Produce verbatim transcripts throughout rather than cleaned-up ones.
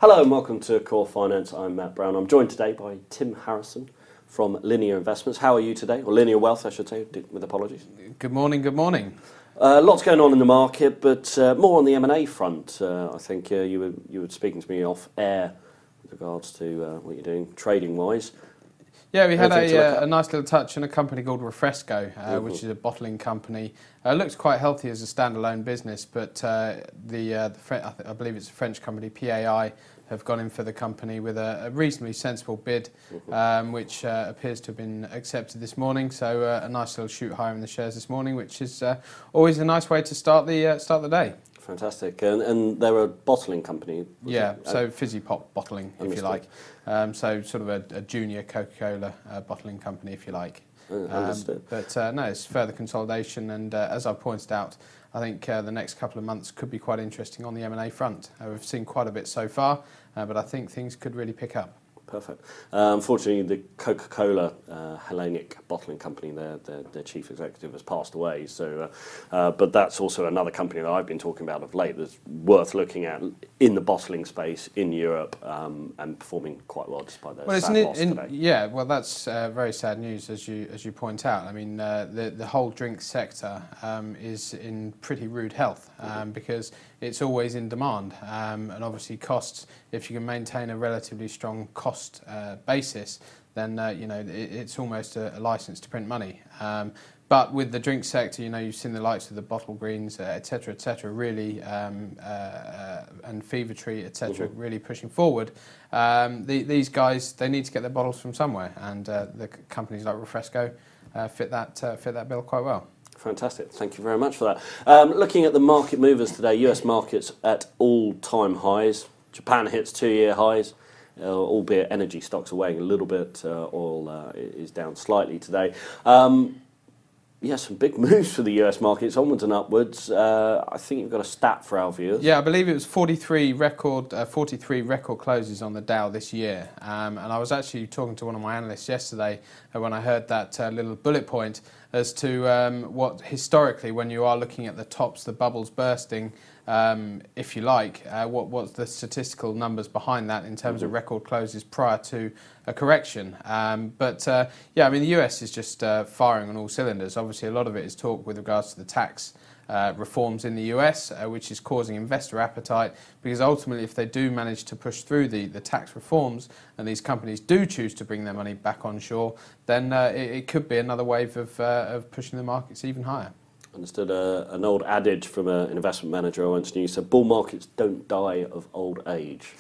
Hello and welcome to Core Finance. I'm Matt Brown. I'm joined today by Tim Harrison from Linear Investments. How are you today? Or Linear Wealth, I should say, with apologies. Good morning, good morning. Uh, lots going on in the market, but uh, more on the M and A front. Uh, I think uh, you were you were speaking to me off air with regards to uh, what you're doing trading-wise. Yeah, we had a, uh, a nice little touch on a company called Refresco, uh, mm-hmm. which is a bottling company. Uh, looks quite healthy as a standalone business, but uh, the, uh, the Fre- I, th- I believe it's a French company, P A I, have gone in for the company with a, a reasonably sensible bid, mm-hmm. um, which uh, appears to have been accepted this morning. So uh, a nice little shoot higher in the shares this morning, which is uh, always a nice way to start the uh, start the day. Fantastic. And, and they're a bottling company? Yeah, it? so fizzy pop bottling, if Understood. you like. Um, so sort of a, a junior Coca-Cola uh, bottling company, if you like. Uh, understood. Um, but uh, no, it's further consolidation, and uh, as I've pointed out, I think uh, the next couple of months could be quite interesting on the M and A front. Uh, we've seen quite a bit so far, uh, but I think things could really pick up. Perfect. Uh, unfortunately, the Coca-Cola uh, Hellenic bottling company, their, their their chief executive has passed away. So, uh, uh, but that's also another company that I've been talking about of late that's worth looking at in the bottling space in Europe um, and performing quite well despite their well, sad isn't loss it, in, today. Yeah, well, that's uh, very sad news, as you as you point out. I mean, uh, the the whole drink sector um, is in pretty rude health um, mm-hmm. because it's always in demand, um, and obviously costs. If you can maintain a relatively strong cost uh, basis, then uh, you know it, it's almost a, a license to print money. Um, but with the drink sector, you know, you've seen the likes of the Bottle Greens, uh, et cetera, et cetera, really, um, uh, uh, and Fever Tree, et cetera, mm-hmm. really pushing forward. Um, the, these guys, they need to get their bottles from somewhere, and uh, the companies like Refresco uh, fit that uh, fit that bill quite well. Fantastic. Thank you very much for that. Um, looking at the market movers today, U S markets at all-time highs. Japan hits two-year highs, uh, albeit energy stocks are weighing a little bit. Uh, oil uh, is down slightly today. Um, yeah, some big moves for the U S markets, onwards and upwards. Uh, I think you've got a stat for our viewers. Yeah, I believe it was forty-three record, uh, forty-three record closes on the Dow this year. Um, and I was actually talking to one of my analysts yesterday uh, when I heard that uh, little bullet point as to um, what historically, when you are looking at the tops, the bubbles bursting, um, if you like, uh, what what's the statistical numbers behind that in terms mm-hmm. of record closes prior to a correction. Um, but uh, yeah, I mean, the U S is just uh, firing on all cylinders. Obviously, a lot of it is talk with regards to the tax uh, reforms in the U S, uh, which is causing investor appetite, because ultimately, if they do manage to push through the, the tax reforms and these companies do choose to bring their money back onshore, then uh, it, it could be another wave of, uh, of pushing the markets even higher. Understood. Uh, an old adage from a, an investment manager I once knew said, bull markets don't die of old age.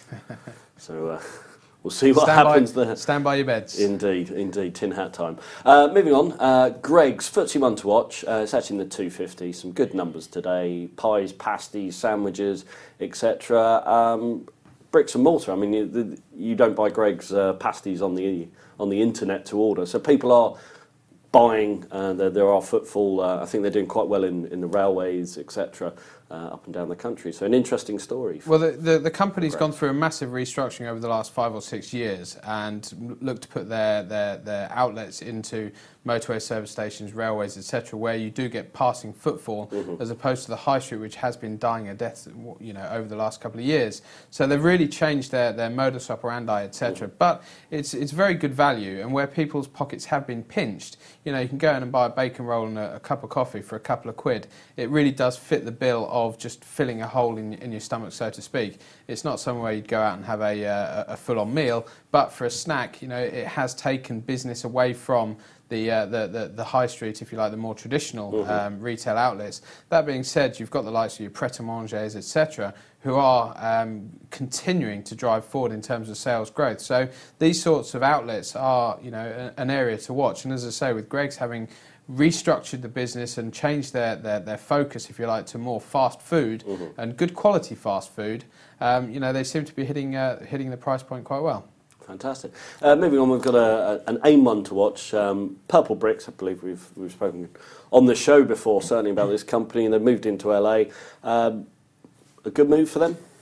so uh, we'll see what stand happens by, there. Stand by your beds. Indeed, indeed. Tin hat time. Uh, moving on, uh, Greggs, F T S E one to watch. Uh, it's actually in the two fifty. Some good numbers today. Pies, pasties, sandwiches, et cetera. Um, bricks and mortar. I mean, you, the, you don't buy Greggs uh, pasties on the on the internet to order. So people are buying, uh, there, there are footfall. Uh, I think they're doing quite well in, in the railways, et cetera, uh, up and down the country. So an interesting story. Well, the, the, the company's gone through a massive restructuring over the last five or six years and looked to put their, their, their outlets into motorway service stations, railways, et cetera, where you do get passing footfall mm-hmm. as opposed to the high street, which has been dying a death, you know, over the last couple of years. So they've really changed their, their modus operandi, et cetera. Mm-hmm. But it's it's very good value, and where people's pockets have been pinched, you know, you can go in and buy a bacon roll and a, a cup of coffee for a couple of quid. It really does fit the bill of just filling a hole in, in your stomach, so to speak. It's not somewhere you'd go out and have a, uh, a full-on meal, but for a snack, you know, it has taken business away from The, uh, the the the high street, if you like, the more traditional mm-hmm. um, retail outlets. That being said, you've got the likes of your Pret-a-Mangers, et cetera, who are um, continuing to drive forward in terms of sales growth. So these sorts of outlets are, you know, a, an area to watch. And as I say, with Greggs having restructured the business and changed their, their, their focus, if you like, to more fast food mm-hmm. and good quality fast food, um, you know, they seem to be hitting uh, hitting the price point quite well. Fantastic. Uh, moving on, we've got a, a, an AIM one to watch. Um, Purple Bricks, I believe we've we've spoken on the show before, certainly about this company, and they've moved into L A. Um, a good move for them?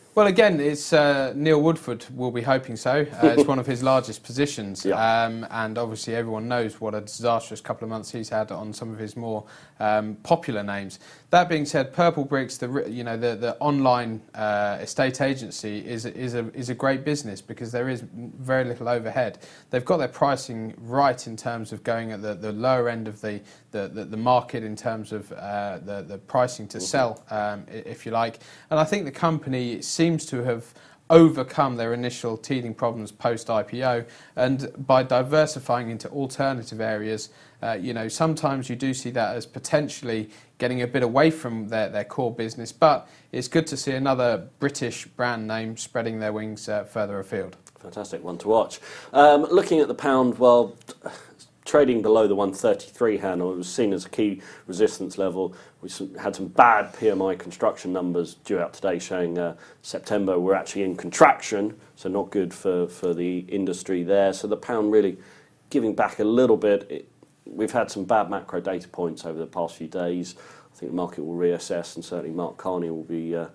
Well, again, it's uh, Neil Woodford will be hoping so. Uh, it's one of his largest positions, yeah. um, and obviously everyone knows what a disastrous couple of months he's had on some of his more um, popular names. That being said, Purplebricks, the you know the the online uh, estate agency is is a is a great business because there is very little overhead. They've got their pricing right in terms of going at the, the lower end of the the, the, the market in terms of uh, the the pricing to sell, um, if you like. And I think the company seems to have overcome their initial teething problems post-I P O, and by diversifying into alternative areas, uh, you know, sometimes you do see that as potentially getting a bit away from their, their core business, but it's good to see another British brand name spreading their wings uh, further afield. Fantastic one to watch. Um, looking at the pound, well, trading below the one thirty-three handle, it was seen as a key resistance level. We had some bad P M I construction numbers due out today showing uh, September we're actually in contraction, so not good for, for the industry there. So the pound really giving back a little bit. It, we've had some bad macro data points over the past few days. I think the market will reassess, and certainly Mark Carney will be uh,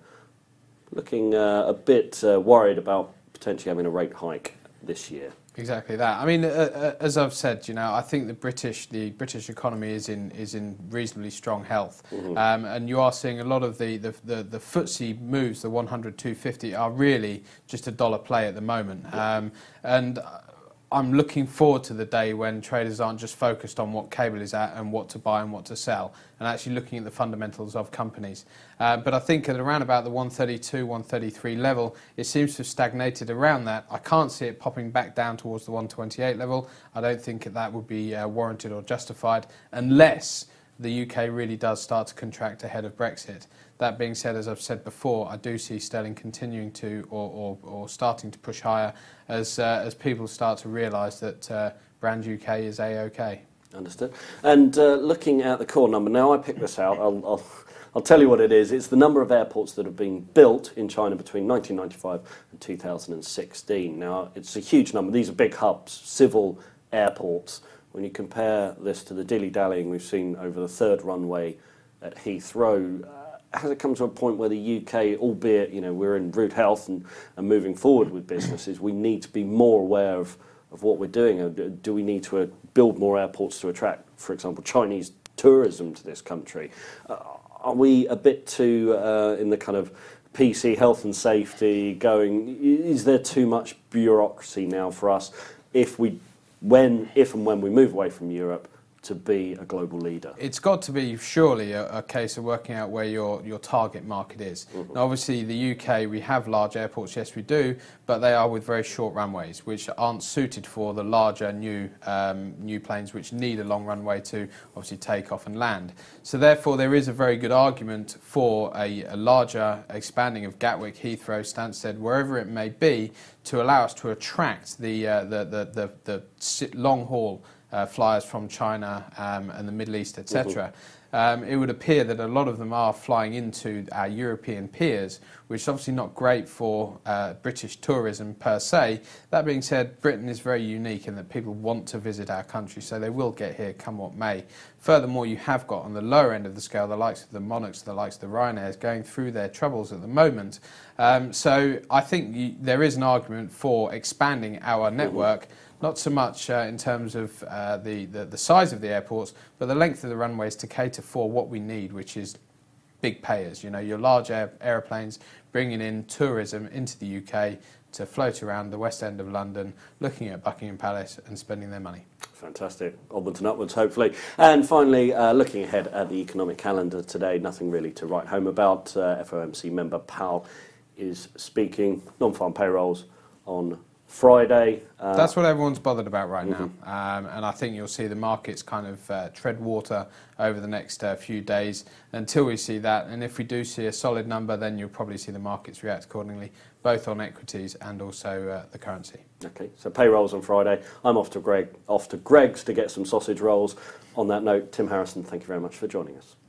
looking uh, a bit uh, worried about potentially having a rate hike this year. Exactly that. I mean, uh, uh, as I've said, you know, I think the British the British economy is in is in reasonably strong health, mm-hmm. um, and you are seeing a lot of the the the, the F T S E moves, the one hundred, two fifty, are really just a dollar play at the moment, yeah. um, and I'm looking forward to the day when traders aren't just focused on what cable is at and what to buy and what to sell, and actually looking at the fundamentals of companies. Uh, but I think at around about the one thirty-two, one thirty-three level, it seems to have stagnated around that. I can't see it popping back down towards the one twenty-eight level. I don't think that would be uh, warranted or justified unless the U K really does start to contract ahead of Brexit. That being said, as I've said before, I do see sterling continuing to or, or, or starting to push higher as uh, as people start to realise that uh, brand U K is A-OK. Understood. And uh, looking at the core number, now I picked this out, I'll, I'll, I'll tell you what it is. It's the number of airports that have been built in China between nineteen ninety-five and two thousand sixteen. Now, it's a huge number. These are big hubs, civil airports. When you compare this to the dilly-dallying we've seen over the third runway at Heathrow, uh, has it come to a point where the U K, albeit you know we're in rude health and, and moving forward with businesses, we need to be more aware of, of what we're doing? Do we need to uh, build more airports to attract, for example, Chinese tourism to this country? Uh, are we a bit too uh, in the kind of P C, health and safety going? Is there too much bureaucracy now for us if we when, if and when we move away from Europe to be a global leader? It's got to be surely a, a case of working out where your, your target market is. Mm-hmm. Now, obviously, the U K, we have large airports, yes we do, but they are with very short runways, which aren't suited for the larger new um, new planes which need a long runway to obviously take off and land. So therefore, there is a very good argument for a, a larger expanding of Gatwick, Heathrow, Stansted, wherever it may be, to allow us to attract the uh, the, the, the, the long haul Uh, flyers from China um, and the Middle East, et cetera. Mm-hmm. Um, it would appear that a lot of them are flying into our European peers, which is obviously not great for uh, British tourism per se. That being said, Britain is very unique in that people want to visit our country, so they will get here come what may. Furthermore, you have got on the lower end of the scale the likes of the Monarchs, the likes of the Ryanairs going through their troubles at the moment. Um, so I think you, there is an argument for expanding our network. Mm-hmm. Not so much uh, in terms of uh, the, the, the size of the airports, but the length of the runways to cater for what we need, which is big payers. You know, your large air, aeroplanes bringing in tourism into the U K to float around the West End of London, looking at Buckingham Palace and spending their money. Fantastic. Onwards and upwards, hopefully. And finally, uh, looking ahead at the economic calendar today, nothing really to write home about. Uh, F O M C member Powell is speaking. Non-farm payrolls on Friday. Uh, That's what everyone's bothered about right mm-hmm. now. Um, and I think you'll see the markets kind of uh, tread water over the next uh, few days until we see that. And if we do see a solid number, then you'll probably see the markets react accordingly, both on equities and also uh, the currency. Okay, so payrolls on Friday. I'm off to Greg, off to Greggs to get some sausage rolls. On that note, Tim Harrison, thank you very much for joining us.